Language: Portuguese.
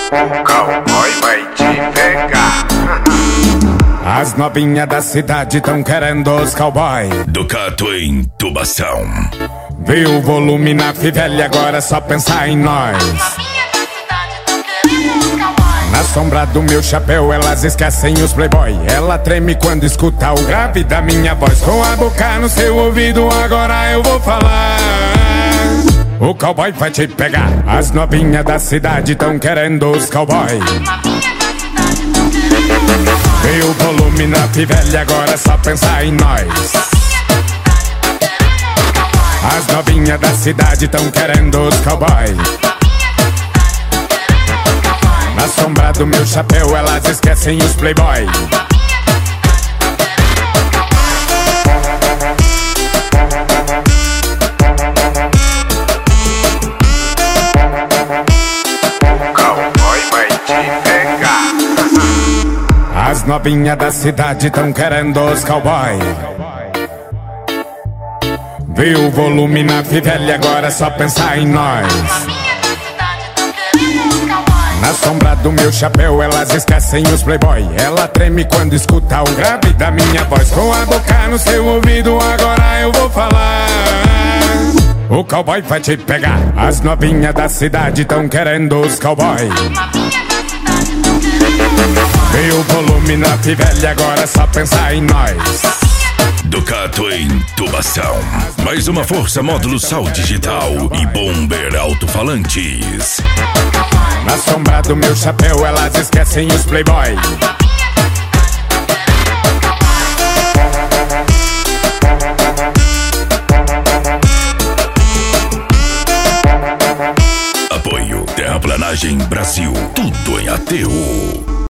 O cowboy vai te pegar. As novinhas da cidade tão querendo os cowboy. Ducato em Tubação. Viu o volume na fivela, agora é só pensar em nós. Na sombra do meu chapéu elas esquecem os playboy. Ela treme quando escuta o grave da minha voz. Com a boca no seu ouvido agora eu vou falar. O cowboy vai te pegar. As novinhas da cidade tão querendo os cowboy. Veio o volume na fivela, agora é só pensar em nós. As novinhas da cidade tão querendo os cowboy. Na sombra do meu chapéu elas esquecem os playboy. O cowboy vai te pegar. As novinhas da cidade tão querendo os cowboy. Viu o volume na fivela, agora é só pensar em nós. Na sombra do meu chapéu elas esquecem os playboy. Ela treme quando escuta o grave da minha voz. Com a boca no seu ouvido agora eu vou falar. O cowboy vai te pegar. As novinhas da cidade tão querendo os cowboy. Veio o volume na fivela, agora é só pensar em nós. Ducato em Tubação. Mais uma força módulo Sal Digital e Bomber Alto-Falantes. Na sombra do meu chapéu elas esquecem os playboy. Apoio Terraplanagem Brasil. Tudo em ATU.